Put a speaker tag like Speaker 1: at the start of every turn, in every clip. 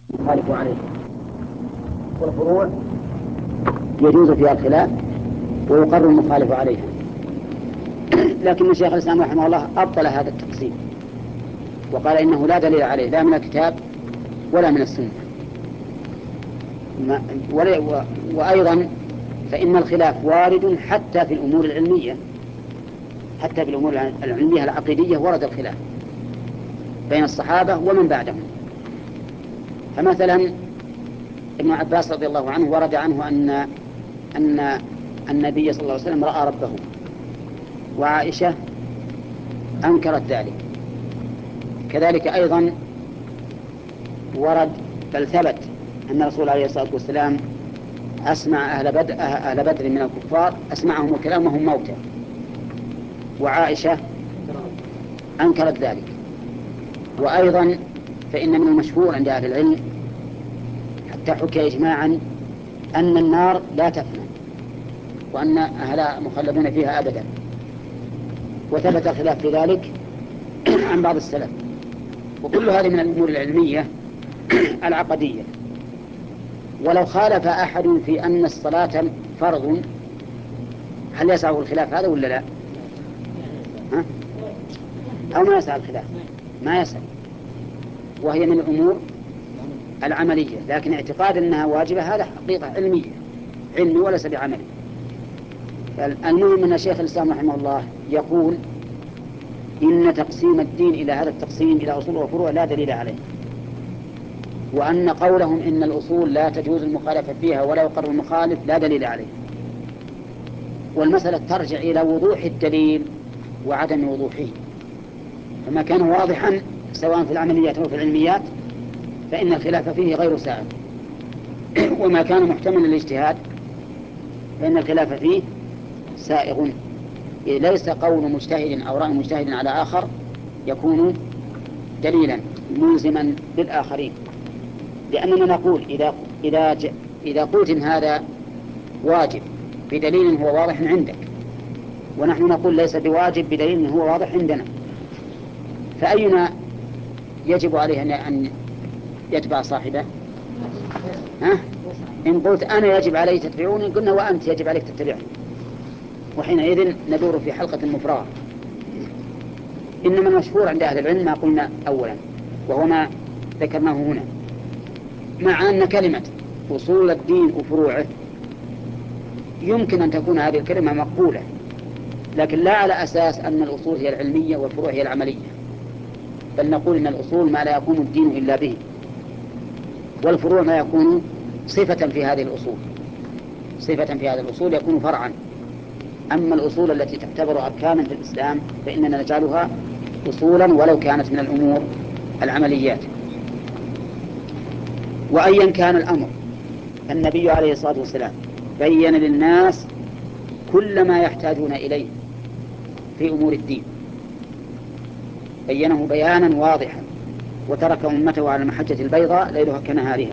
Speaker 1: مخالف عليه، والفروع يجوز فيها الخلاف ويقر المخالف عليها. لكن شيخ الإسلام رحمه الله أبطل هذا التقسيم وقال إنه لا دليل عليه لا من الكتاب ولا من السنة. وأيضا فإن الخلاف وارد حتى في الأمور العلمية، حتى في الأمور العلمية العقيدية ورد الخلاف بين الصحابة ومن بعدهم. فمثلا ابن عباس رضي الله عنه ورد عنه أن النبي صلى الله عليه وسلم رأى ربه، وعائشة أنكرت ذلك. كذلك أيضا ورد بل ثبت أن الرسول عليه الصلاة والسلام أسمع أهل بدر من الكفار، أسمعهم الكلام وهم موتى، وعائشة أنكرت ذلك. وأيضا فإن من المشهور عند أهل العلم حتى حكي إجماعا أن النار لا تفنى وأن أهلها مخلدون فيها أبدا، وثبت الخلاف في ذلك عن بعض السلف. وكل هذه من الأمور العلمية العقدية. ولو خالف أحد في أن الصلاة فرض هل يسعه الخلاف هذا ولا لا؟ أو ما يسع الخلاف؟ ما يسع، وهي من الأمور العملية، لكن اعتقاد أنها واجبة هذا حقيقة علمية، علمي وليس بعملي. المهم أن شيخ الإسلام رحمه الله يقول إن تقسيم الدين إلى هذا التقسيم إلى أصول وفروع لا دليل عليه، وأن قولهم إن الأصول لا تجوز المخالفة فيها ولا يقر المخالف لا دليل عليه. والمسألة ترجع إلى وضوح الدليل وعدم وضوحه، فما كان واضحا سواء في العمليات أو في العلميات فإن الخلاف فيه غير سائغ، وما كان محتملا للاجتهاد فإن الخلاف فيه سائغ. ليس قول مجتهد أو رأي مجتهد على آخر يكون دليلا ملزما للآخرين، لأننا نقول إذا قلت إن هذا واجب بدليل هو واضح عندك، ونحن نقول ليس بواجب بدليل هو واضح عندنا، فأينا يجب عليه أن يتبع صاحبه؟ إن قلت أنا يجب علي تتبعوني قلنا وأنت يجب عليك تتبعني، وحينئذ ندور في حلقة مفرغة. إنما المشهور عند أهل العلم ما قلنا أولا وهو ما ذكرناه هنا، مع أن كلمة أصول الدين وفروعه يمكن أن تكون هذه الكلمة مقبولة، لكن لا على أساس أن الأصول هي العلمية والفروع هي العملية، بل نقول إن الأصول ما لا يكون الدين إلا به، والفروع ما يكون صفة في هذه الأصول، صفة في هذه الأصول يكون فرعا. أما الأصول التي تعتبر أركانا في الإسلام فإننا نجعلها أصولا ولو كانت من الأمور العمليات. وأيا كان الأمر النبي عليه الصلاة والسلام بين للناس كل ما يحتاجون إليه في أمور الدين، بينه بيانا واضحا، وترك أمته على المحجة البيضاء ليلها كنهارها.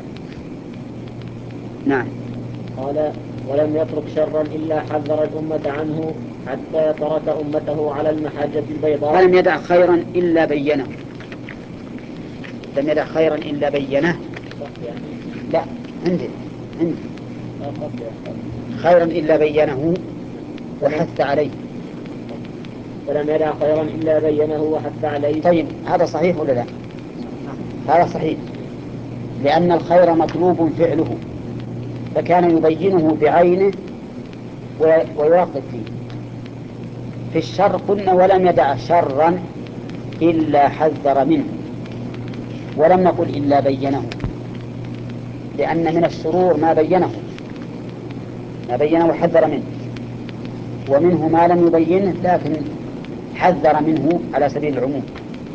Speaker 1: نعم.
Speaker 2: قال ولم يترك شرا إلا حذر الأمة عنه حتى ترك أمته على المحجة البيضاء.
Speaker 1: ولم يدع خيرا إلا بينه، لم يدع خيرا إلا بينه. لا عندي خيرا إلا بينه وحث عليه.
Speaker 2: فلم يدع خيرا إلا بينه وحث عليه.
Speaker 1: طيب هذا صحيح ولا لا؟ هذا صحيح، لأن الخير مطلوب فعله، فكان يبينه بعينه ويرغب فيه. في الشر قلنا ولم يدع شرا إلا حذر منه، ولم نقل إلا بينه، لأن من الشرور ما بينه وحذر منه، ومنه ما لم يبينه لكن حذر منه على سبيل العموم.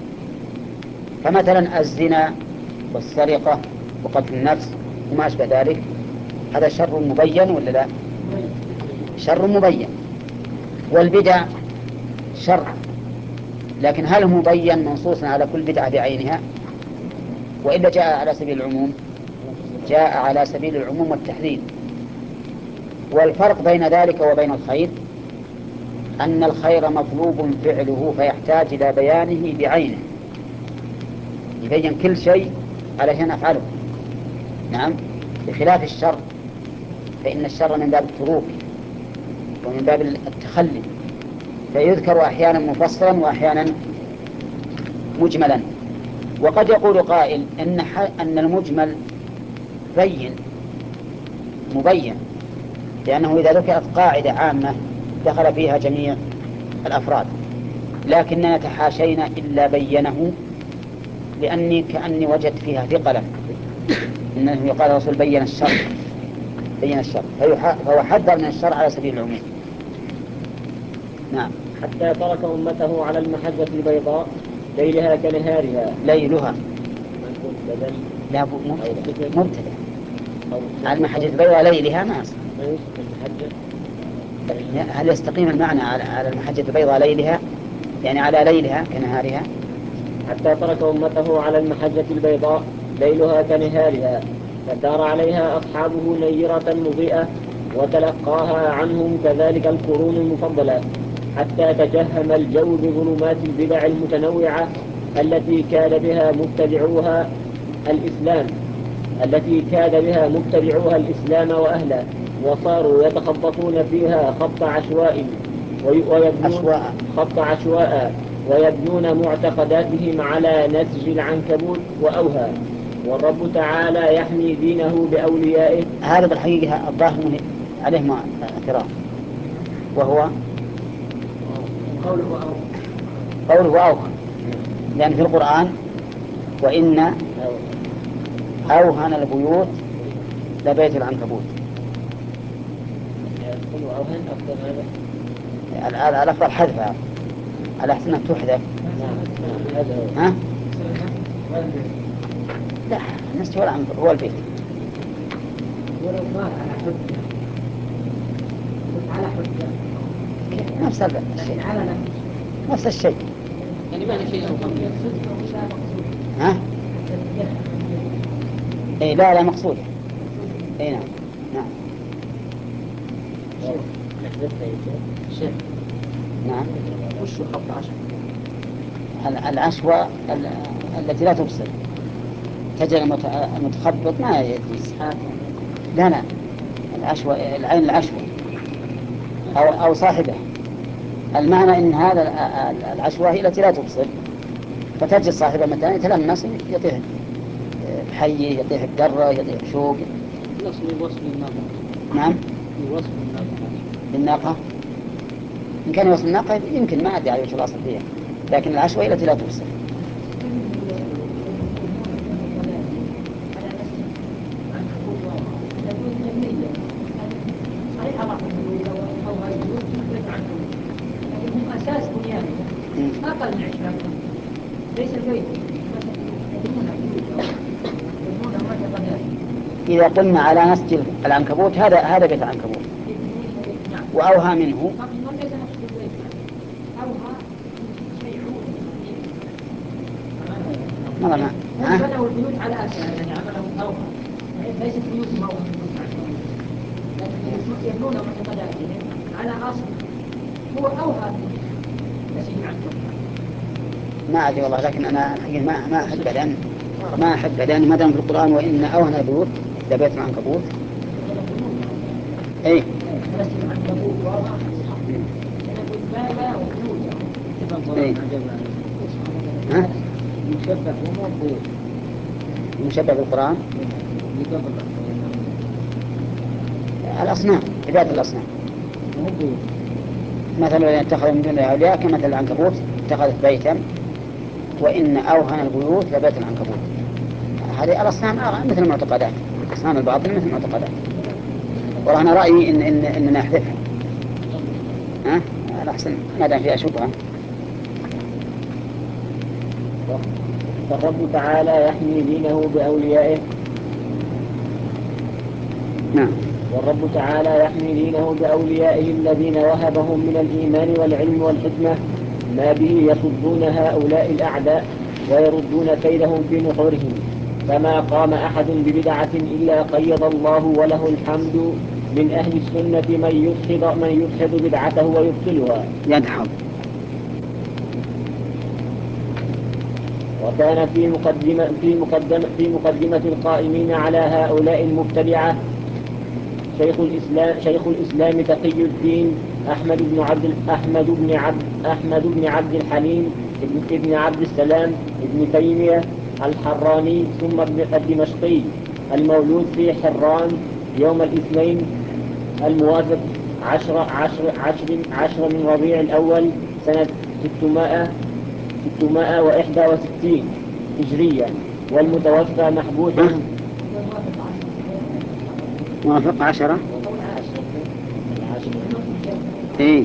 Speaker 1: فمثلا الزنا والسرقة وقتل النفس وما أشبه ذلك هذا شر مبين ولا لا؟ شر مبين. والبدع شر، لكن هل مبين منصوصا على كل بدعة بعينها وإلا جاء على سبيل العموم؟ جاء على سبيل العموم والتحذير. والفرق بين ذلك وبين الخير أن الخير مطلوب فعله فيحتاج إلى بيانه بعينه، يبين كل شيء علشان أفعله. نعم، بخلاف الشر، فإن الشر من باب التروك ومن باب التخلي، فيذكر أحيانا مفصلا وأحيانا مجملا. وقد يقول قائل أن المجمل مبين، لأنه إذا ذكرت قاعدة عامة دخل فيها جميع الأفراد، لكننا تحاشينا إلا بينه، لأني كأني وجدت فيها ثقلا، إنه يقال الرسول بين الشر، فهو حذر من الشر على سبيل العموم. نعم.
Speaker 2: حتى ترك أمته على المحجة البيضاء ليلها كنهارها.
Speaker 1: ليلها لا مبتدأ على المحجة البيضاء ليلها ما يصح. هل يستقيم المعنى على المحجة البيضاء ليلها يعني على ليلها كنهارها؟
Speaker 2: حتى ترك أمته على المحجة البيضاء ليلها كنهارها، فدار عليها أصحابه نيرة مضيئة، وتلقاها عنهم كذلك القرون المفضلة، حتى تجهم الجو بظلمات البدع المتنوعة التي كاد بها مبتدعوها الإسلام وأهله، وصاروا يتخبطون فيها خبط عشواء ويبنون معتقداتهم على نسج العنكبوت وأوهى. والرب تعالى يحمي دينه بأوليائه.
Speaker 1: هذا بالحقيقة الظاهر عليه اعتراض، وهو قوله أوهى، لأن في القرآن وإن أوهن البيوت لبيت العنكبوت. الأفضل حذفها على أحسن أن تحذف. ها؟ لا، نستوى العنكبوت هو البيت. نفس الشيء
Speaker 3: يعني ما في شيء أوهى.
Speaker 1: ها؟ إيه لا مقصود. إيه نعم.
Speaker 3: شيء.
Speaker 1: نعم.
Speaker 3: وش خط
Speaker 1: العشوة التي لا تبصر، تجعل المتخبط ما يجلس. لا العشوة، العين العشوة أو صاحبه. المعنى إن هذا العشوة هي التي لا تبصر، فتجد صاحبه مثلا يتلمس يطيح بحيه، يطيح بدره، يطيح بشوق.
Speaker 3: يوصف الناقة.
Speaker 1: نعم.
Speaker 3: يوصف
Speaker 1: الناقة إن كان يوصف الناقة يمكن، ما أدري على وش الأصل فيها، لكن العشوة هي التي لا تبصر.
Speaker 4: أساس بنيانه أقل من 20 ليس البيت.
Speaker 1: إذا قلنا على نسج العنكبوت هذا بيت العنكبوت، وأوهى منه
Speaker 4: هم بنوا البيوت على أساس يعني عملهم أوهى، ليست بيوت موهى، لكن يبنون معتقداتهم على أصل هو أوهى من نسيج عنكبوت.
Speaker 1: ما أدري والله، لكن أنا الحقيقة ما أحب لأن ما دام في القرآن وإن أوهن البيوت لبيت العنكبوت. إيه. ها؟ مشبه بالقرآن الأصنام، عبادة الأصنام، مثل الذين اتخذوا من دون أولياء كمثل العنكبوت اتخذت بيتا وإن أوهن البيوت لبيت العنكبوت. هذه الأصنام مثل المعتقدات، أصنام الباطل مثل المعتقدات. والله أنا رأيي إننا نحذفها، ها؟ الأحسن ما دام فيها شبهة.
Speaker 2: فالرب تعالى يحمي دينه بأوليائه.
Speaker 1: نعم.
Speaker 2: والرب تعالى يحمي دينه بأوليائه الذين وهبهم من الإيمان والعلم والحكمة ما به يصدون هؤلاء الأعداء ويردون كيدهم في نحورهم. فما قام أحد ببدعة إلا قيض الله وله الحمد من أهل السنة من يدحض بدعته ويبطلها.
Speaker 1: يدحض.
Speaker 2: وكان في مقدمة القائمين على هؤلاء المبتدعة شيخ الإسلام تقي الدين أحمد بن عبد الحليم ابن عبد السلام ابن تيمية الحراني ثم الدمشقي، المولود في حران يوم الاثنين الموافق 10 من ربيع الأول سنة 661 هجرية، والمتوفى محبوسا
Speaker 1: موافق 10. إيه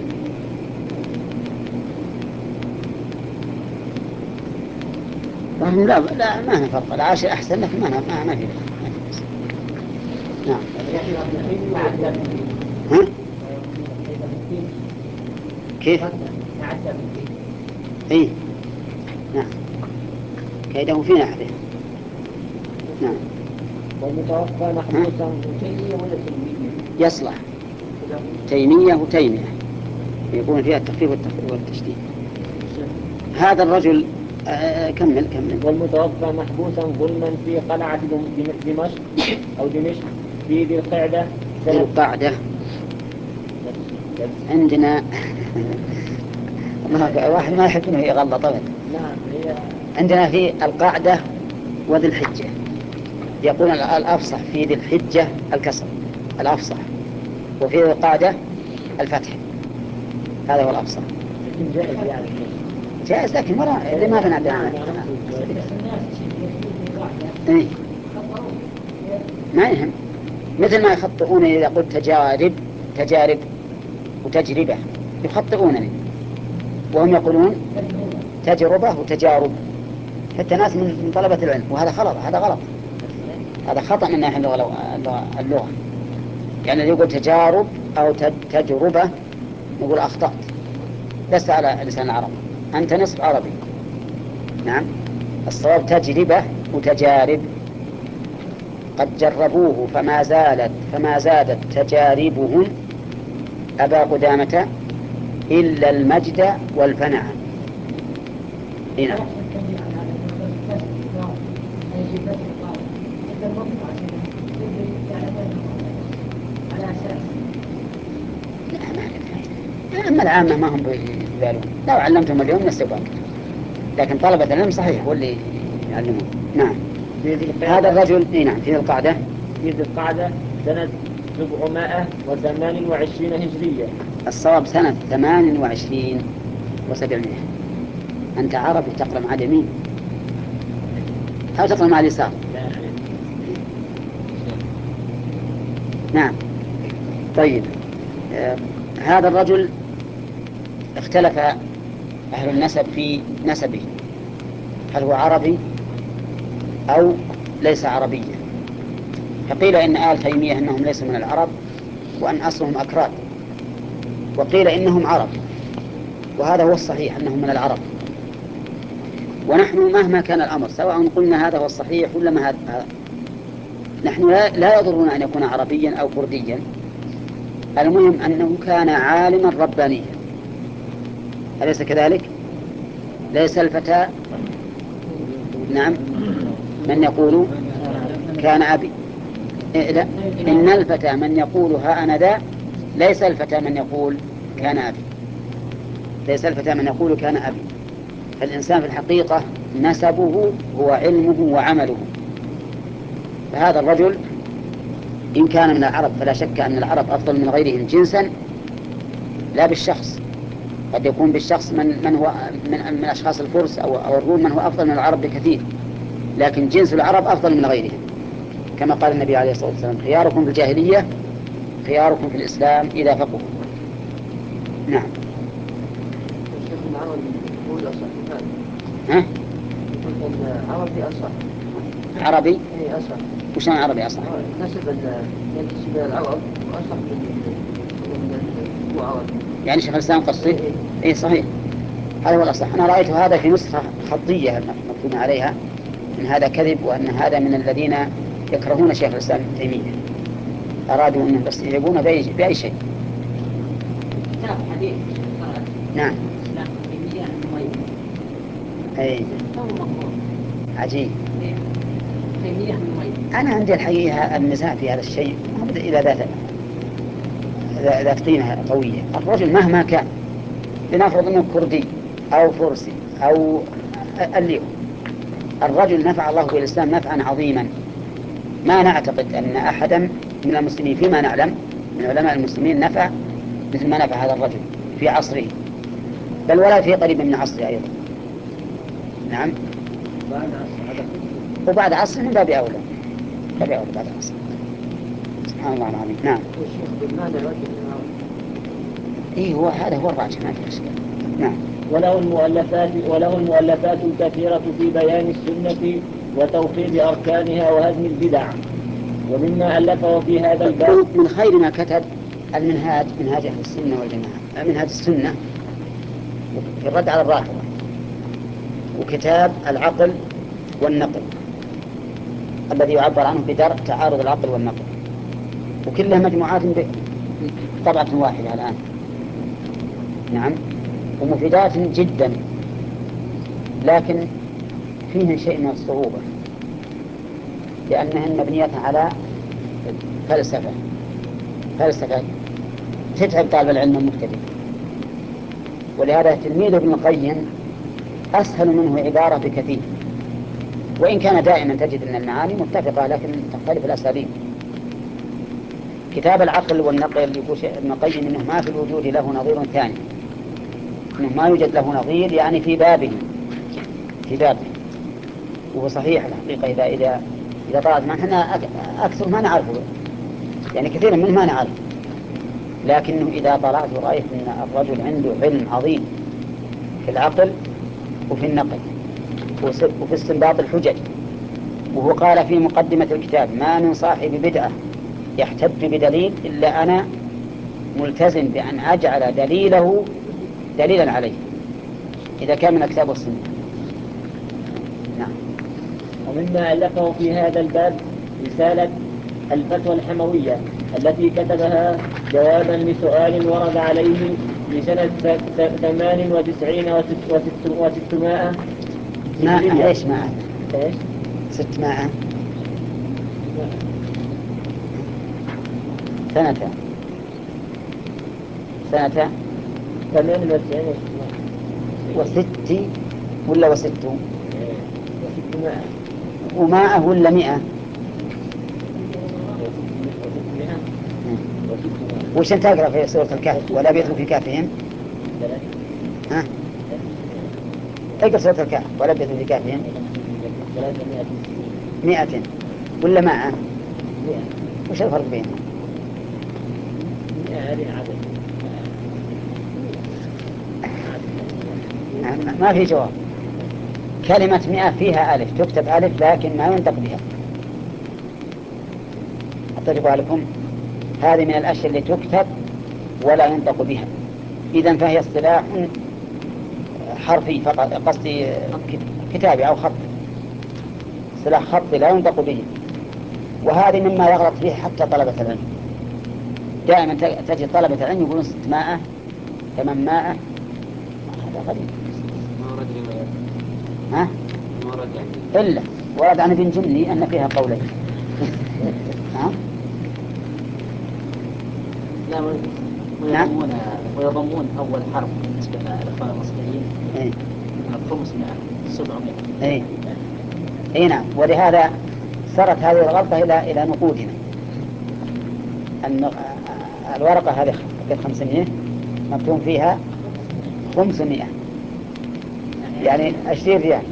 Speaker 1: لا ما هنا فرق، العاشر أحسن لك، ما في. نعم. ها؟ كيف؟ إيه نعم، كيده في نحره. نعم.
Speaker 2: والمتوفى محبوسا
Speaker 1: يصلح تيمية وتيمية، يكون فيها التخفيف والتشديد. هذا الرجل كمل.
Speaker 2: والمتوفى محبوسا ظلما في قلعة دمشق في ذي القعدة
Speaker 1: عندنا واحد ما يحب انه يغلط أبدا. عندنا في القعدة وذي الحجة، يقول الأفصح في ذي الحجة الكسر الأفصح، وفي ذي القعدة الفتح، هذا هو الأفصح. جائز لكن مرة لما بنعدنا إيه؟ ما يهم، مثل ما يخطئون إذا قلت تجارب وتجربة، يخطئونني وهم يقولون تجربة وتجارب، حتى ناس من طلبة العلم، وهذا غلط، هذا خطأ من ناحية اللغة. يعني يقول تجارب أو تجربة نقول أخطأت، لست على لسان العرب، أنت نصف عربي. نعم، الصواب تجربة وتجارب. قد جربوه فما زادت تجاربهم أبا قدامة إلا المجد والفنع. هنا أما العامة ما هم بيبالون، لو علمتهم اليوم نستبقى، لكن طلبة العلم صحيح هو اللي يعلمون. نعم. هذا الرجل نعم في ذي القعدة
Speaker 2: سنة 728 هجرية.
Speaker 1: الصواب سنة 28 و700. أنت عربي تقرأ مع اليمين أو تقرأ مع اليسار؟ نعم. طيب هذا الرجل اختلف أهل النسب في نسبه، هل هو عربي أو ليس عربيا. فقيل إن آل تيمية أنهم ليسوا من العرب وأن أصلهم أكراد، وقيل إنهم عرب، وهذا هو الصحيح أنهم من العرب. ونحن مهما كان الأمر سواء قلنا هذا هو الصحيح ولا ما هذا، نحن لا يضرنا أن يكون عربيا أو كرديا، المهم أنه كان عالما ربانيا، أليس كذلك؟ ليس الفتى نعم من يقول كان أبي، لا، إن الفتى من يقول ها أنا ذا، ليس الفتى من يقول كان أبي، ليس الفتى من يقول كان أبي. فالإنسان في الحقيقة نسبه هو علمه وعمله. فهذا الرجل إن كان من العرب فلا شك أن العرب أفضل من غيرهم جنسا، لا بالشخص، قد يكون بالشخص من هو من أشخاص الفرس أو الروم من هو أفضل من العرب بكثير، لكن جنس العرب أفضل من غيرهم، كما قال النبي عليه الصلاة والسلام خياركم في الجاهلية خياركم في الإسلام إذا فقهوا. نعم. ها؟ عربي؟
Speaker 3: اي اصح.
Speaker 1: وش معنى عربي اصح؟
Speaker 3: نسب العرب اصح من عربي.
Speaker 1: يعني شيخ الإسلام قصدي؟ إيه صحيح، هذا هو الأصح. أنا رأيت هذا في نسخة خطية مكتوب عليها أن هذا كذب، وأن هذا من الذين يكرهون شيخ الإسلام ابن تيمية، أرادوا أنهم يستهزئون بأي شيء.
Speaker 4: كتاب حديث.
Speaker 1: نعم.
Speaker 4: لا تيمية
Speaker 1: أي. عجيب.
Speaker 4: كمية من المية.
Speaker 1: أنا عندي الحقيقة النزاع في هذا الشيء ما بدأ إلى ذات قيمة قوية. الرجل مهما كان، لنفرض أنه كردي أو فرسي أو اللي هو، الرجل نفع الله بالإسلام نفعا عظيما. ما نعتقد أن أحدا من المسلمين فيما نعلم من علماء المسلمين نفع مثل ما نفع هذا الرجل في عصره، بل ولا في قريب من عصره أيضا. نعم. وبعد عصر من باب أولى، بعد عصر. سبحان الله العظيم. نعم. إيه هو هذا هو الراجح، ما في إشكال. نعم.
Speaker 2: وله المؤلفات الكثيرة في بيان السنة وتوحيد أركانها وهدم البدع. ومما ألفه في هذا الباب
Speaker 1: من خير ما كتب المنهاج، منهاج أهل السنة والجماعة، منهاج السنة في الرد على الرافضة، وكتاب العقل والنقل الذي يعبر عنه بدرء تعارض العقل والنقل، وكلها مجموعات بطبعة واحدة الآن. نعم. ومفيدات جدا، لكن فيه شيء من الصعوبة لأنهن مبنية على فلسفة تتعب طالب العلم المبتدئ. ولهذا تلميذ ابن القيم أسهل منه عبارة بكثير، وإن كان دائما تجد أن المعاني متفقة لكن تختلف الأساليب. كتاب العقل والنقل يقول ابن القيم إنه ما في الوجود له نظير ثاني، إنه ما يوجد له نظير يعني في بابه. وهو صحيح الحقيقة إذا طالت ما احنا أكثر ما نعرفه، يعني كثيرا منه ما نعرف، لكنه إذا طلعت ورأيت أن الرجل عنده علم عظيم في العقل وفي النقل وفي استنباط الحجج. وهو قال في مقدمة الكتاب: ما من صاحب بدعة يحتج بدليل إلا أنا ملتزم بأن أجعل دليله دليلا عليه إذا كان من الكتاب والسنة. نعم.
Speaker 2: ومما ألفه في هذا الباب رسالة الفتوى الحموية التي كتبها جوابا لسؤال ورد عليه في سنة 98 و600
Speaker 1: ما إيش معه؟
Speaker 2: إيش؟
Speaker 1: 600 سنة
Speaker 2: 98
Speaker 1: وست ولا وست
Speaker 2: و600
Speaker 1: ومائة ولا 100؟ وش تقرأ في سورة الكهف؟ ولا بيتوا في كهفهم؟ ها؟ اقرأ سورة الكهف: ولا بيتوا في كهفهم 100 ولا 100؟ وش الفرق بينهم؟ ما في جواب. كلمة 100 فيها ألف، تكتب ألف لكن ما ينطق بها. أتفق لكم هذه من الأشياء اللي تكتب ولا ينطق بها. إذن فهي اصطلاح حرفي فقط، قصدي كتابي أو خط، اصطلاح خطي لا ينطق به. وهذه مما يغلط فيه حتى طلبة العلم. دائما تجد طلبة العلم يقولون 600 800. هذا غريب. ها؟ إلا ورد عن ابن جملي أن فيها قولين. ها؟
Speaker 3: ويضمون أول حرف بالنسبة للإخوان المصريين من 500 700.
Speaker 1: اي نعم. ولهذا صارت هذه الغلطة إلى نقودنا. الورقة هذه 500 مكتوب فيها 500، يعني 20 ريال.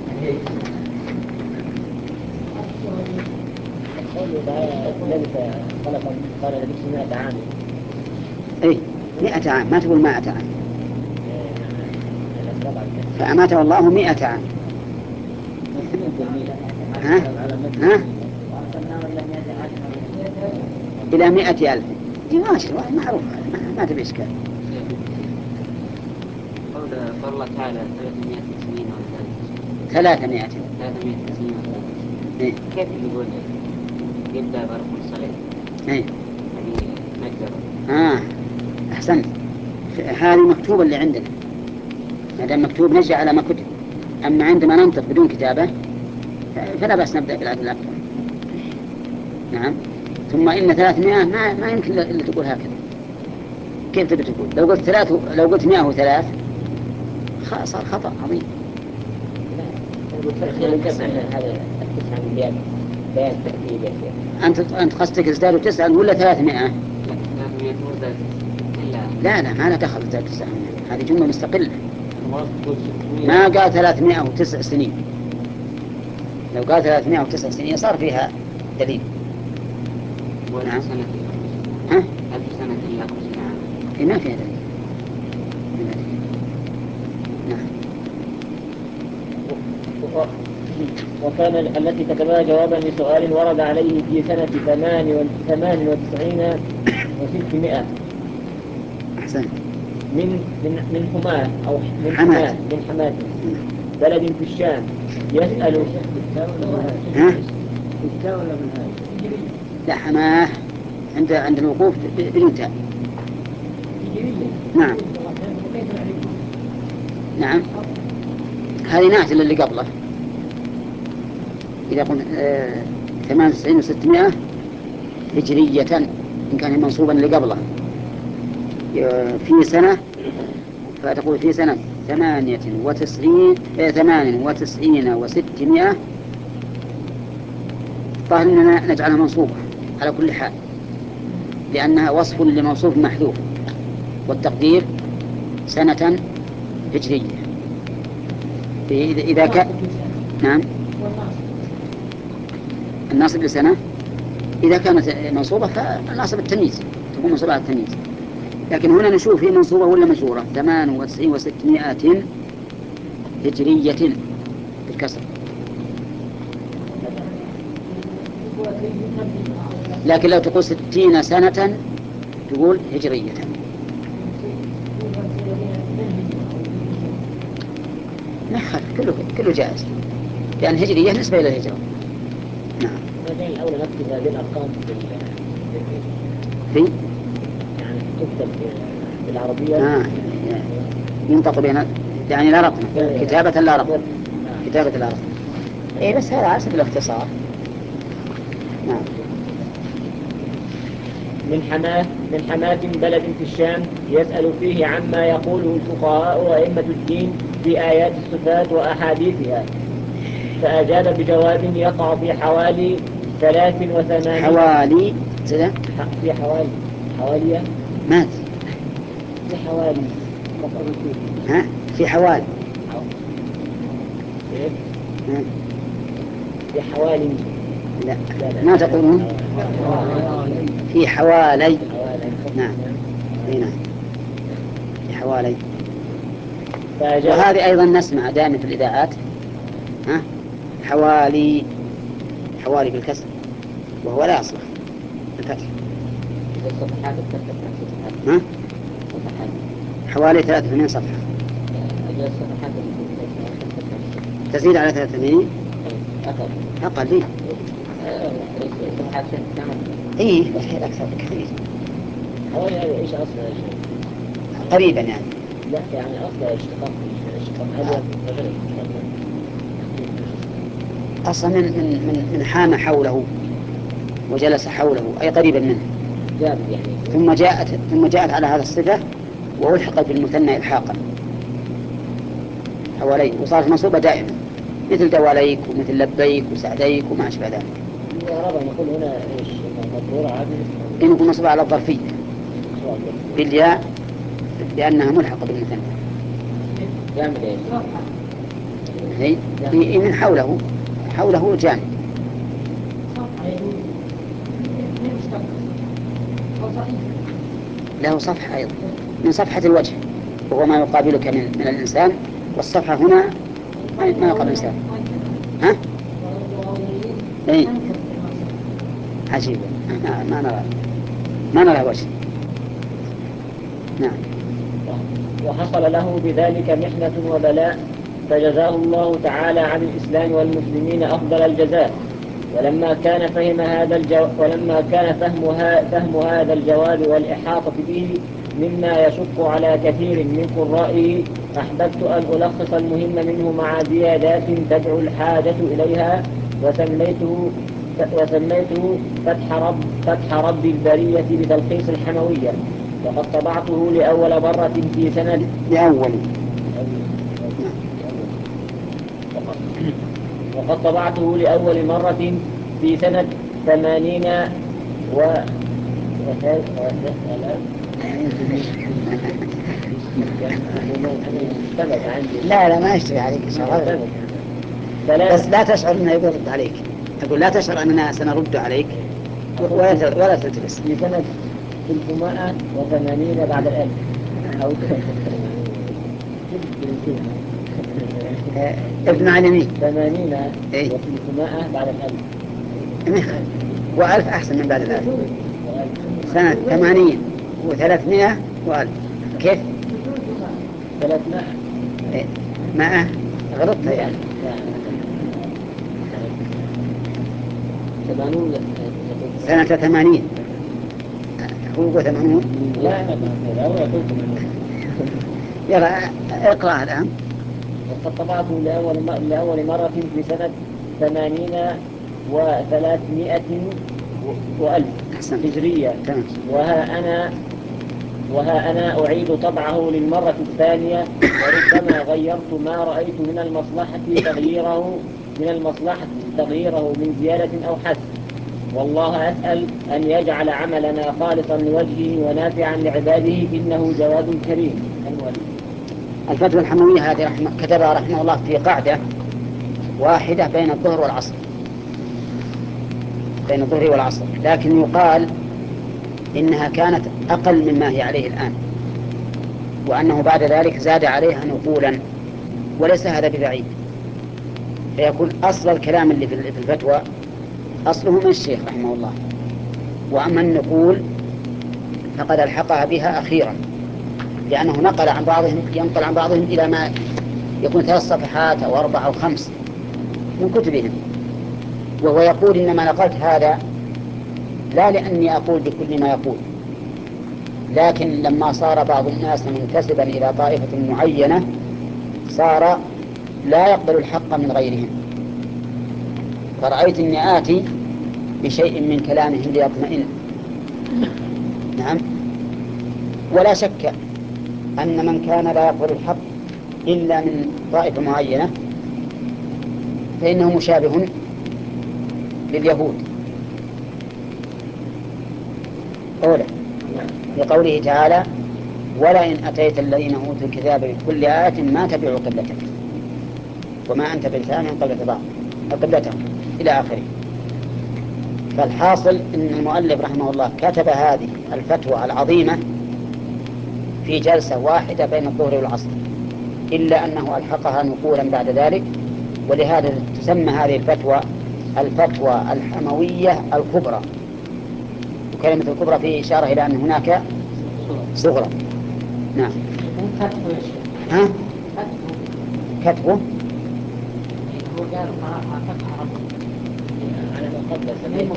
Speaker 1: اي 100 عام، ما تقول 100 عام. فأماته الله 100 عام. ها؟ إلى 100,000. ماشي معروف، ما تبي إشكال.
Speaker 3: قول الله تعالى 300 سنين
Speaker 1: 300
Speaker 3: سنين.
Speaker 1: إيه؟
Speaker 3: كيف يقول يبدأ بركم الصغير؟
Speaker 1: إيه؟
Speaker 3: يعني نقدر.
Speaker 1: أحسنت. هذه مكتوبة اللي عندنا، ما دام مكتوب نجي على ما كتب. أما عندما ننطق بدون كتابة فلا بأس نبدأ بالعدد الأكبر. نعم. ثم إن 300 ما يمكن إلا تقول هكذا. كيف تبي تقول؟ لو قلت 103 صار خطأ عظيم. أنت قصدك ازدادوا 9 ولا 300؟ لا ما لا دخل ازدادوا 900، هذه جملة مستقلة. ما قال 309 سنين. لو قال 309 سنين صار فيها دليل.
Speaker 3: نعم.
Speaker 1: ها؟
Speaker 3: 1000 سنة إلا 50 عام.
Speaker 1: ما فيها دليل. نعم.
Speaker 2: وكان التي كتبها جوابا لسؤال ورد عليه في سنة 98 و600
Speaker 1: أحسن.
Speaker 2: من حماة أو من
Speaker 1: حماة
Speaker 2: من حماة بلد في الشام يسأل.
Speaker 1: ها؟ لا حماة عند الوقوف بالانتهاء. نعم. نعم. هذه نعتل اللي قبله. إذا قلنا 98 و600 هجرية إن كان منصوبا اللي قبله في سنة، فتقول في سنة 98 و600. ظاهر أننا نجعلها منصوبة على كل حال، لأنها وصف لموصوف محذوف، والتقدير سنة هجرية. إذا كان نعم الناصب لسنة إذا كانت منصوبة فالناصب التمييز، تكون منصوبة على التمييز. لكن هنا نشوف هي منصوبة ولا مجرورة. 98 و600 هجرية بالكسر. لكن لو تقول 60 سنة تقول هجرية. ما يخالف، كله جائز، لأن هجرية نسبة إلى الهجرة. نعم.
Speaker 2: لكن الأولى نكتب هذه الأرقام
Speaker 1: في
Speaker 2: يعني تكتب بالعربية.
Speaker 1: ينطق بها يعني لا رقم، كتابة لا رقم. كتابة لا رقم. إيه بس هذا على سبيل الاختصار. نعم.
Speaker 2: من حماة بلد في الشام يسأل فيه عما يقوله الفقهاء وأئمة الدين في آيات الصفات وأحاديثها، فأجاب بجواب يقع في حوالي 83
Speaker 1: حوالي سنة.
Speaker 2: في حوالي
Speaker 1: مات
Speaker 2: في حوالي
Speaker 1: ها في حوالي
Speaker 2: في حوالي
Speaker 1: لا ما تقولون في حوالي. نعم هنا في حوالي. وهذه أيضا نسمع دائما في الإذاعات حوالي بالكسر وهو لا يصلح الفتح. حوالي 83 صفحة تزيد على 83 أقل لي. إيه أكثر بكثير.
Speaker 2: إيش أصلا
Speaker 1: قريبا يعني.
Speaker 2: لا يعني أصلا اشتقاق أول
Speaker 1: أصلا من حام حوله وجلس حوله أي قريبا منه.
Speaker 2: يعني.
Speaker 1: ثم جاءت على هذا الصفة وألحقت بالمثنى إلحاقا حوالي، وصارت منصوبة دائما مثل دواليك ومثل لبيك وسعديك وما أشبه ذلك.
Speaker 2: العرب نقول هنا إيش مضمورة عادي
Speaker 1: إن يكون منصوبة على الظرفية بالياء لأنها ملحقة بالمثنى. هي من حوله جانب له صفحة أيضا من صفحة الوجه وهو ما يقابلك من الإنسان، والصفحة هنا ما يقابل الإنسان. ها؟ إيه عجيب. ما نرى وجه. نعم.
Speaker 2: وحصل له بذلك محنة وبلاء فجزاه الله تعالى عن الإسلام والمسلمين أفضل الجزاء. ولما كان فهم هذا الجواب والإحاطة به مما يشق على كثير من قرائه أحببت أن ألخص المهم منه مع زيادات تدعو الحاجة إليها وسميته فتح رب البرية بتلخيص الحموية. وقد طبعته لأول مرة في سنة وقد طبعته لأول مرة في سنة 80 و
Speaker 1: لا ما يشتري عليك بس لا تشعر أنه يرد عليك. أقول لا تشعر أننا سنرد عليك ولا تلتبس.
Speaker 2: في سنة 380 بعد الألف أو
Speaker 1: ابن علمي
Speaker 2: 80 و300 بعد الألف
Speaker 1: وألف أحسن من بعد الألف. سنة 80 و300 وألف كيف؟
Speaker 2: 300
Speaker 1: 100 غلطت يعني.
Speaker 2: 80
Speaker 1: سنة 80 هو 80.
Speaker 2: لا هو يقول 80.
Speaker 1: يلا اقرأ الآن.
Speaker 2: وقد طبعته لأول مرة في سنة 80 و300 وألف هجرية. وها أنا أعيد طبعه للمرة الثانية، وربما غيرت ما رأيت من المصلحة تغييره من زيادة أو حذف. والله أسأل أن يجعل عملنا خالصا لوجهه ونافعا لعباده، إنه جواد كريم.
Speaker 1: الفتوى الحموية هذه كتبها رحمه الله في قاعدة واحدة بين الظهر والعصر، لكن يقال إنها كانت أقل مما هي عليه الآن، وأنه بعد ذلك زاد عليها نقولا، وليس هذا ببعيد. فيكون أصل الكلام اللي في الفتوى أصله من الشيخ رحمه الله، وأما النقول فقد ألحقها بها أخيرا، لأنه ينقل عن بعضهم إلى ما يكون 3 صفحات أو 4 أو 5 من كتبهم، وهو يقول إنما نقلت هذا لا لأني أقول بكل ما يقول، لكن لما صار بعض الناس منتسبا إلى طائفة معينة صار لا يقبل الحق من غيرهم، فرأيت أني آتي بشيء من كلامهم ليطمئن. نعم. ولا شك أن من كان لا يقبل الحق إلا من طائفة معينة فإنه مشابه لليهود. أولا لقوله تعالى ولئن أتيت الذين أوتوا الكتاب بكل آية ما تبعوا قبلتك وما أنت بتابع قبلتهم إلى آخره. فالحاصل أن المؤلف رحمه الله كتب هذه الفتوى العظيمة في جلسة واحدة بين الظهر والعصر، إلا أنه ألحقها نقولا بعد ذلك، ولهذا تسمى هذه الفتوى الحموية الكبرى. وكلمة الكبرى فيه إشارة إلى أن هناك صغرى. نعم. ها؟ كتبه
Speaker 4: هو قال قراءة فتح رب
Speaker 2: على ما قبل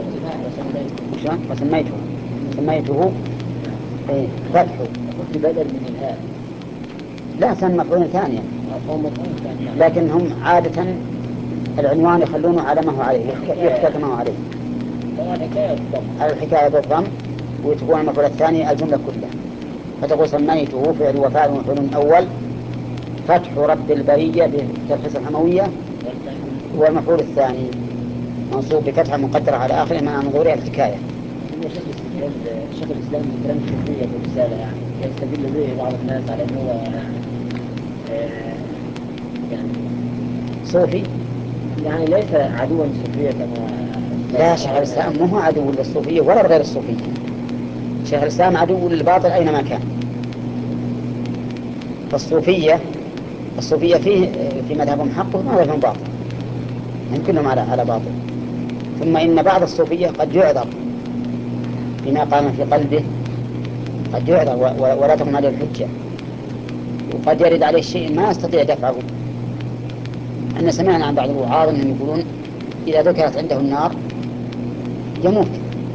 Speaker 1: سميته إيه فتح.
Speaker 2: قلت بدل من الهاء.
Speaker 1: لا سمى مفعول ثانيا، لكن هم عادة العنوان يخلونه على ما هو عليه، يحكى كما هو عليه على الحكاية بالضم، وتكون المفعول الثاني الجملة كلها، فتقول سميته فعل وفاعل ومفعول أول فتح رب البرية بتلخيص الحموية، والمفعول الثاني منصوب بفتحة مقدرة على آخره مع نظورها الحكاية.
Speaker 2: شيخ الإسلام كلام كثير في الرسالة، يعني يستدل به بعض الناس على أنه يعني
Speaker 1: صوفي،
Speaker 2: يعني ليس عدوا للصوفية كما
Speaker 1: لا. شيخ الإسلام مو عدو للصوفية ولا غير الصوفية. شيخ الإسلام عدو للباطل أينما كان. فالصوفية في مذهبهم حق ومذهبهم باطل، هم كلهم على باطل. ثم إن بعض الصوفية قد يعذر بما قام في قلبه، قد يعذر ولا تقوم عليه الحجة، وقد يرد عليه شيء ما يستطيع دفعه. أن سمعنا عن بعض الوعاظ أنهم يقولون إذا ذكرت عنده النار يموت،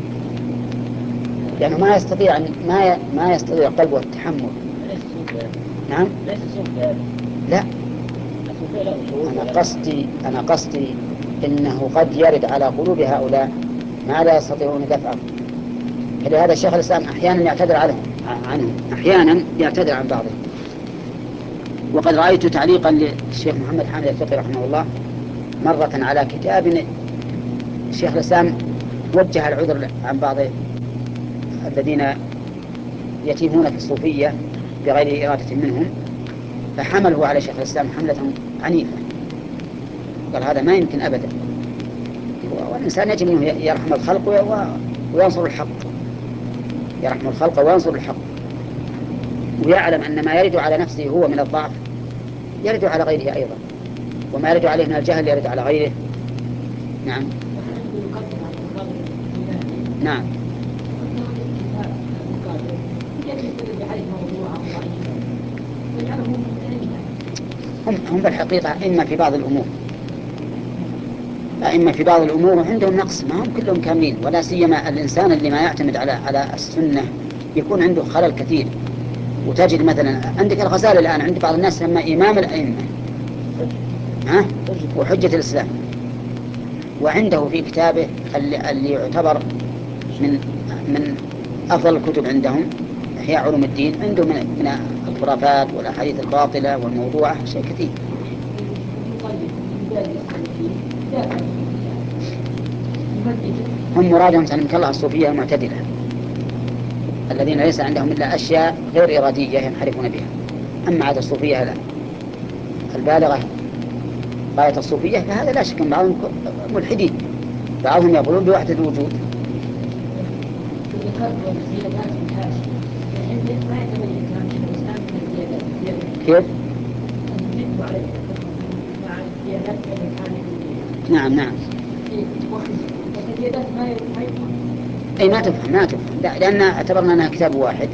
Speaker 1: لأنه ما يستطيع قلبه التحمل. نعم.
Speaker 2: ليس صوفي.
Speaker 1: لا، أنا قصدي إنه قد يرد على قلوب هؤلاء ما لا يستطيعون دفعه. فلهذا الشيخ الإسلام أحيانا يعتذر عنهم، أحيانا يعتذر عن بعضهم. وقد رأيت تعليقا للشيخ محمد حامد الفقي رحمه الله مرة على كتاب الشيخ الإسلام وجه العذر عن بعض الذين يتيهون في الصوفية بغير إرادة منهم، فحمله على شيخ الإسلام حملة عنيفة، قال هذا ما يمكن أبدا، والإنسان يجب أنه يرحم الخلق وينصر الحق، يرحم الخلق وينصر الحق، ويعلم أن ما يرد على نفسه هو من الضعف يرد على غيره أيضا، وما يرد عليه من الجهل يرد على غيره. نعم نعم. هم بالحقيقة إما في بعض الأمور، إما في بعض الأمور عندهم نقص، ما هم كلهم كاملين، ولا سيما الإنسان اللي ما يعتمد على السنة يكون عنده خلل كثير. وتجد مثلا عندك الغزالي الآن عند بعض الناس سمى إمام الأئمة وحجة الإسلام، وعنده في كتابه اللي يعتبر من أفضل الكتب عندهم إحياء علوم الدين، عنده من الخرافات والأحاديث الباطلة والموضوعة شيء كثير. هم مرادهم سلمك الله الصوفية المعتدلة الذين ليس عندهم إلا أشياء غير إرادية ينحرفون بها. أما عادة الصوفية لا البالغة غاية الصوفية فهذا لا شك بعضهم ملحدين، بعضهم يقولون بوحدة الوجود. كيف؟ نعم نعم. أي ما تفهم لأن اعتبرنا أنها كتاب واحد.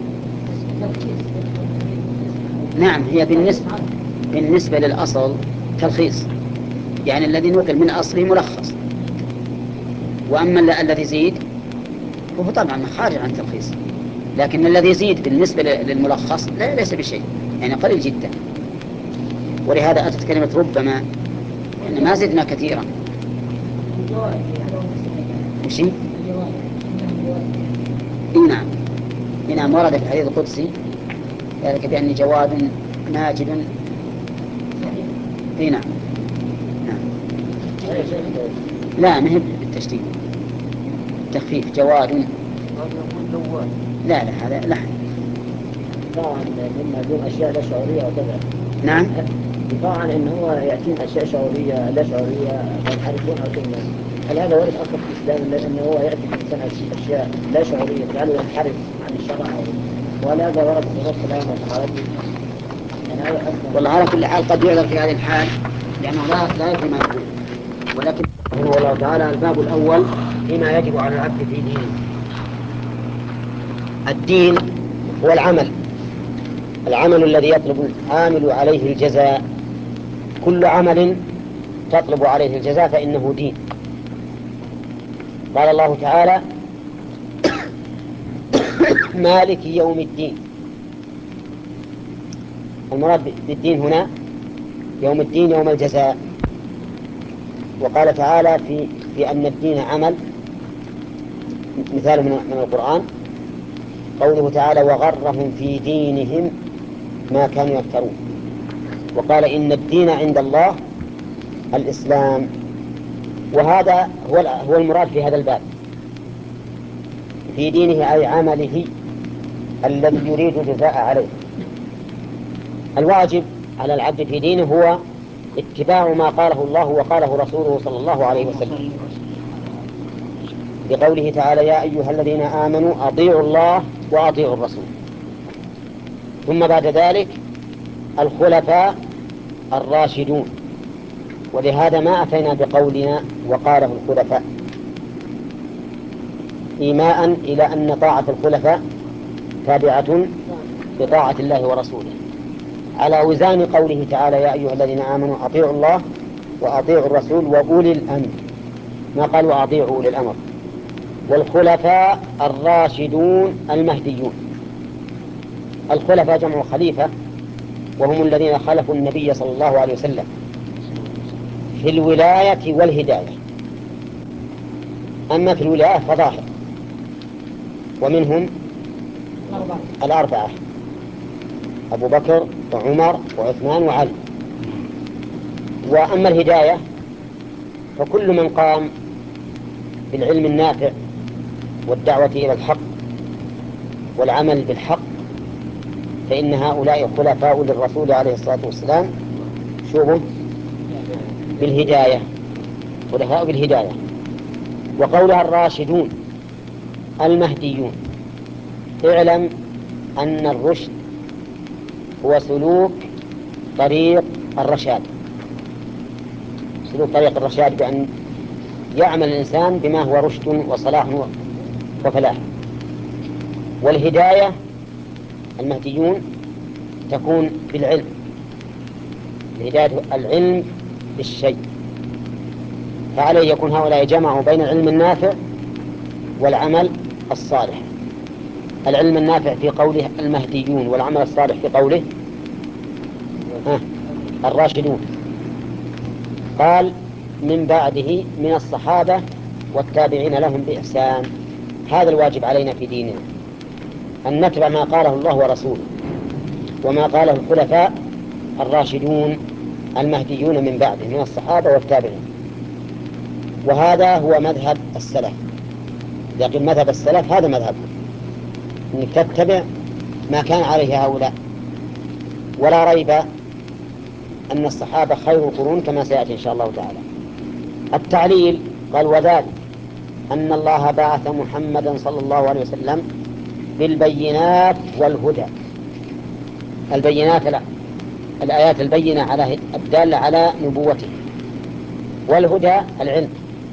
Speaker 1: نعم هي بالنسبة للأصل تلخيص، يعني الذي نقل من أصله ملخص، وأما الذي زيد فهو طبعا خارج عن تلخيص، لكن الذي يزيد بالنسبة للملخص ليس بشيء، يعني قليل جدا. ولهذا أتت كلمة ربما، يعني ما زدنا كثيرا. وشي؟ نعم نعم ورد في الحديث القدسي ذلك بأني جواد ماجد. نعم نعم. لا ما هي بالتشديد، تخفيف جواد. لا هذا لحن.
Speaker 2: مما دون أشياء لا شعورية وكذا.
Speaker 1: نعم.
Speaker 2: دفاعا إنه هو يأتين أشياء شعورية لا شعورية فينحرفونها كلها. هل هذا ورد أصلا في الإسلام أنه هو يأتي الإنسان أشياء لا شعورية تجعله ينحرف عن الشرع، ولا هذا ورد في الرسول السلام وصحابته؟
Speaker 1: والله على كل حال قد يعذر في هذه الحال لأنه لا يدري ما يقول، ولكن رحمه الله تعالى الباب الأول فيما يجب على العبد في دينه. الدين هو العمل الذي يطلب العامل عليه الجزاء. كل عمل تطلب عليه الجزاء فإنه دين. قال الله تعالى مالك يوم الدين. المراد بالدين هنا يوم الدين يوم الجزاء. وقال تعالى في أن الدين عمل، مثال من القرآن قوله تعالى وغرهم في دينهم ما كانوا يفترون. وقال إن الدين عند الله الإسلام. وهذا هو المراد في هذا الباب، في دينه أي عمله الذي يريد الجزاء عليه. الواجب على العبد في دينه هو اتباع ما قاله الله وقاله رسوله صلى الله عليه وسلم، بقوله تعالى يا أيها الذين آمنوا أطيعوا الله وأطيعوا الرسول. ثم بعد ذلك الخلفاء الراشدون، ولهذا ما أتينا بقولنا وقاله الخلفاء إيماء إلى أن طاعة الخلفاء تابعة لطاعة الله ورسوله، على وزان قوله تعالى يا أيها الذين آمنوا أطيعوا الله وأطيعوا الرسول وأولي الأمر، ما قالوا أطيعوا أولي الأمر. والخلفاء الراشدون المهديون. الخلفاء جمع خليفة، وهم الذين خلفوا النبي صلى الله عليه وسلم
Speaker 5: في الولاية والهداية. أما في الولاية فظاهر، ومنهم الأربعة: أبو بكر وعمر وعثمان وعلي. وأما الهداية فكل من قام بالعلم النافع والدعوة إلى الحق والعمل بالحق فإن هؤلاء خلفاء للرسول عليه الصلاة والسلام شوفوا بالهداية، خلفاء بالهداية. وقولها الراشدون المهديون، اعلم أن الرشد هو سلوك طريق الرشاد، سلوك طريق الرشاد بأن يعمل الإنسان بما هو رشد وصلاح وفلاح. والهداية المهديون تكون بالعلم، الهداية العلم بالشيء، فعليه يكون هؤلاء جمعوا بين العلم النافع والعمل الصالح. العلم النافع في قوله المهديون، والعمل الصالح في قوله الراشدون. قال من بعده من الصحابة والتابعين لهم بإحسان. هذا الواجب علينا في ديننا، أن نتبع ما قاله الله ورسوله وما قاله الخلفاء الراشدون المهديون من بعده من الصحابة والتابعين. وهذا هو مذهب السلف. لكن مذهب السلف هذا مذهب، أنك تتبع ما كان عليه هؤلاء. ولا ريب أن الصحابة خير القرون كما سيأتي إن شاء الله تعالى. التعليل قال وذلك أن الله بعث محمدا صلى الله عليه وسلم بالبينات والهدى. البينات الآيات البينة على الدالة على نبوته، والهدى العلم.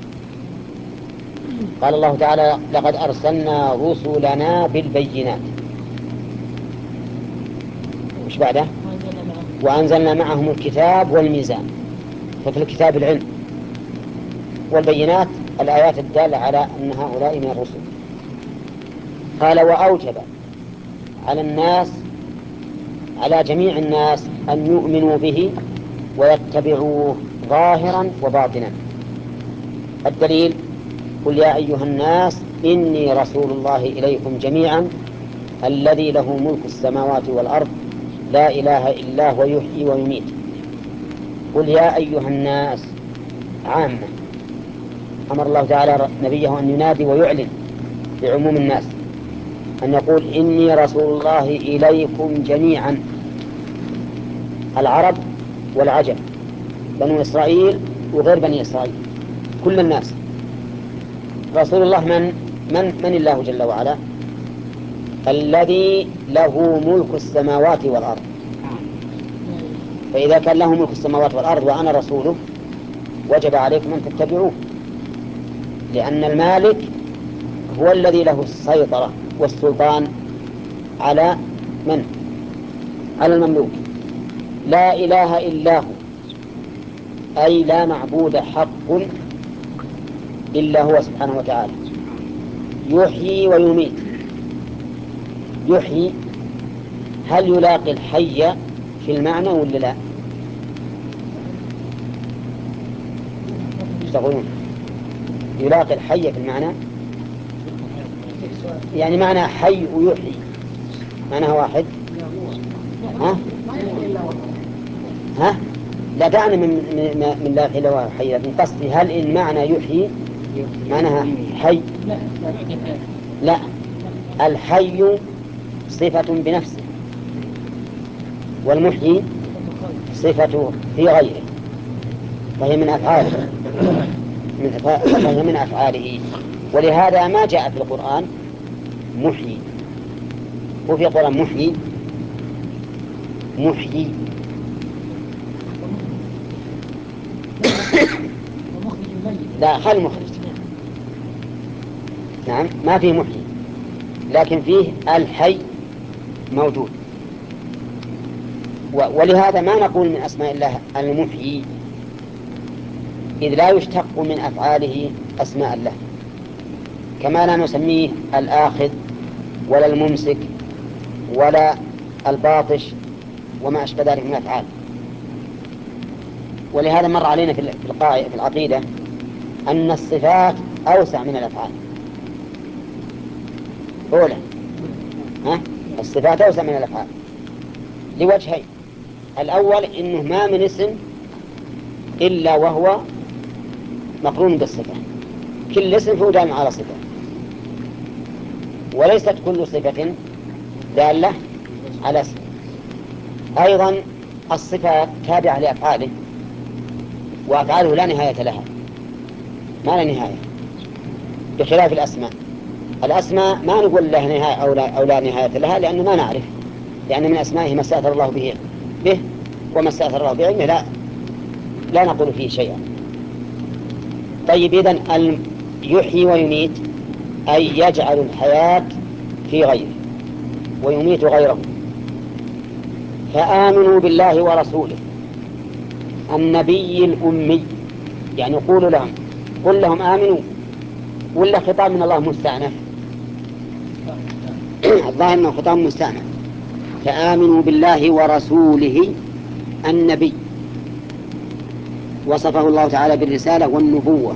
Speaker 5: قال الله تعالى لقد أرسلنا رسلنا بالبينات، وش بعده؟ وأنزلنا معهم الكتاب والميزان. ففي الكتاب العلم، والبينات الآيات الدالة على أن هؤلاء من الرسل. قال وأوجب على الناس، على جميع الناس، أن يؤمنوا به ويتبعوه ظاهرا وباطنا. الدليل قل يا أيها الناس إني رسول الله إليكم جميعا الذي له ملك السماوات والأرض لا إله إلا هو يحيي ويميت. قل يا أيها الناس عامة، أمر الله تعالى نبيه أن ينادي ويعلن لعموم الناس، أن يقول إني رسول الله إليكم جميعا، العرب والعجم، بنو إسرائيل وغير بني إسرائيل، كل الناس. رسول الله من الله جل وعلا؟ الذي له ملك السماوات والأرض. فإذا كان له ملك السماوات والأرض وأنا رسوله وجب عليكم أن تتبعوه، لأن المالك هو الذي له السيطرة والسلطان على من؟ على المملوك. لا إله إلا هو، أي لا معبود حق إلا هو سبحانه وتعالى. يحيي ويميت. يحيي هل يلاقي الحي في المعنى ولا لا؟ ايش تقولون؟ يلاقي الحي في المعنى، يعني معنى حي ويحيي معناها واحد. ها؟ لا دعنا من لا إله إلا هو حي، لكن قصدي هل إن معنى يحيي معناها حي؟ لا، الحي صفة بنفسه، والمحيي صفة في غيره، فهي من أفعاله، فهي من أفعاله. ولهذا ما جاء في القرآن محيي، وفي القرآن محيي لا، خل مخرج. نعم، ما فيه محيي، لكن فيه الحي موجود. ولهذا ما نقول من أسماء الله المحيي، إذ لا يشتق من أفعاله أسماء الله، كما لا نسميه الآخذ ولا الممسك ولا الباطش وما أشبه ذلك من أفعال. ولهذا مر علينا في العقيدة أن الصفات أوسع من الأفعال. أولا الصفات أوسع من الأفعال لوجهين. الأول إنه ما من اسم إلا وهو مقرون بالصفة، كل اسم فهو دال على صفة، وليست كل صفة دالة على اسم. أيضا الصفات تابعة لأفعاله، وأفعاله لا نهاية لها، ما لا نهاية، بخلاف الأسماء. الأسماء ما نقول لها نهاية أو لا نهاية لها، لأنه ما نعرف، لأن من أسمائه ما استأثر الله به وما استأثر الله بعلمه لا نقول فيه شيئا. طيب، إذن يحيي ويميت أي يجعل الحياة في غيره ويميت غيره. فآمنوا بالله ورسوله النبي الأمي، يعني قل لهم آمنوا، ولا خطاب من الله مستأنف؟ الظاهر أنه خطاب مستأنف. فآمنوا بالله ورسوله النبي، وصفه الله تعالى بالرسالة والنبوة،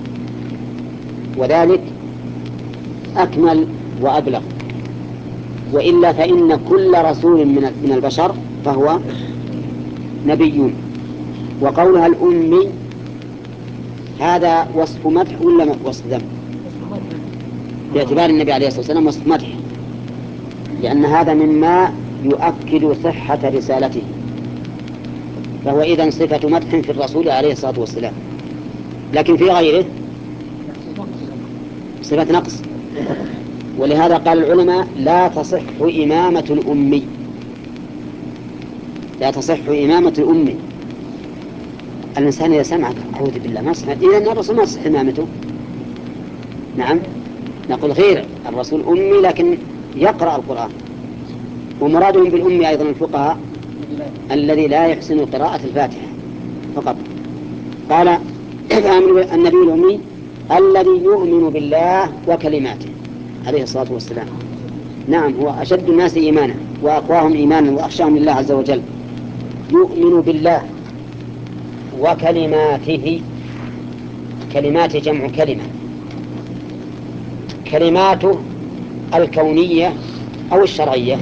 Speaker 5: وذلك أكمل وأبلغ. وإلا فإن كل رسول من البشر فهو نبي. وقولها الأمي هذا وصف مدح ولا وصف ذم؟ باعتبار النبي عليه الصلاة والسلام وصف مدح، لأن هذا مما يؤكد صحة رسالته، فهو إذن صفة مدح في الرسول عليه الصلاة والسلام. لكن في غيره صفة نقص، ولهذا قال العلماء لا تصح إمامة الأمي، لا تصح إمامة الأمي. الإنسان إذا سمع أعوذ بالله ما صح، إذن الرسول ما تصح إمامته. نعم، نقول غير الرسول أمي لكن يقرأ القرآن، ومرادهم بالأمي أيضا الفقهاء الذي لا يحسن قراءة الفاتحة فقط. قال النبي الأمي الذي يؤمن بالله وكلماته عليه الصلاة والسلام. نعم، هو أشد الناس إيمانا وأقواهم إيمانا وأخشاهم لله عز وجل. يؤمن بالله وكلماته، كلماته جمع كلمة، كلماته الكونية أو الشرعية؟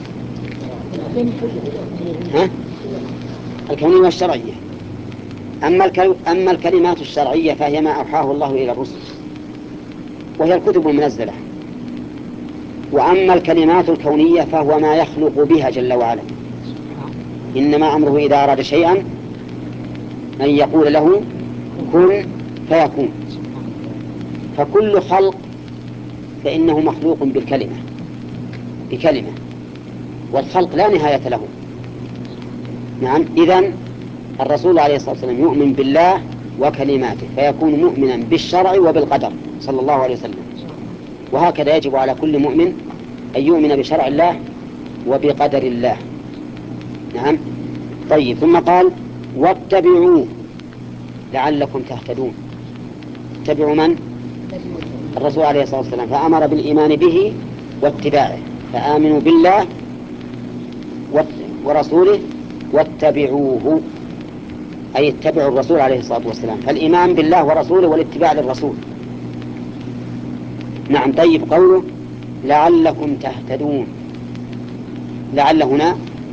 Speaker 5: الكونية والشرعية. أما الكلمات الشرعية فهي ما أوحاه الله إلى الرسل، وهي الكتب المنزلة. وأما الكلمات الكونية فهو ما يخلق بها جل وعلا، إنما أمره إذا أراد شيئا أن يقول له كن فيكون. فكل خلق فإنه مخلوق بكلمة، والخلق لا نهاية له. نعم، إذن الرسول عليه الصلاة والسلام يؤمن بالله وكلماته فيكون مؤمنا بالشرع وبالقدر صلى الله عليه وسلم. وهكذا يجب على كل مؤمن أن يؤمن بشرع الله وبقدر الله. نعم. طيب، ثم قال واتبعوه لعلكم تهتدون. اتبعوا من؟ الرسول عليه الصلاة والسلام، فأمر بالإيمان به واتباعه. فآمنوا بالله ورسوله واتبعوه، أي اتبعوا الرسول عليه الصلاة والسلام. فالإيمان بالله ورسوله والاتباع للرسول. نعم. طيب، قوله لعلكم تهتدون، لعل هنا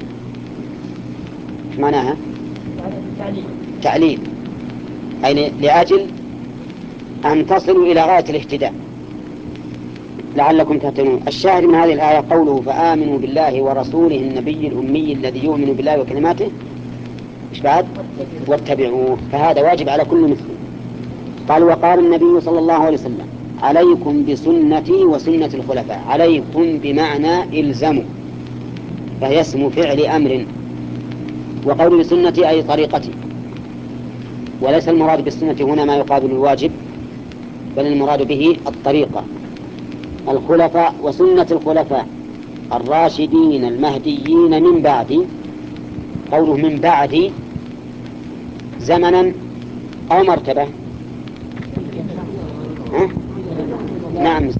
Speaker 5: ايش معناها؟ تعليل، أي لأجل أن تصلوا إلى غاية الاهتداء. لعلكم تهتدون. الشاهد من هذه الآية قوله فآمنوا بالله ورسوله النبي الأمي الذي يؤمن بالله وكلماته، إيش بعد؟ واتبعوه. فهذا واجب على كل مسلم. قال وقال النبي صلى الله عليه وسلم عليكم بسنتي وسنة الخلفاء. عليكم بمعنى إلزموا، فهي اسم فعل أمر. وقول بسنتي أي طريقتي، وليس المراد بالسنة هنا ما يقابل الواجب، بل المراد به الطريقة. الخلفاء وسنة الخلفاء الراشدين المهديين من بعد. قوله من بعد زمنا أو مرتبة؟ نعم،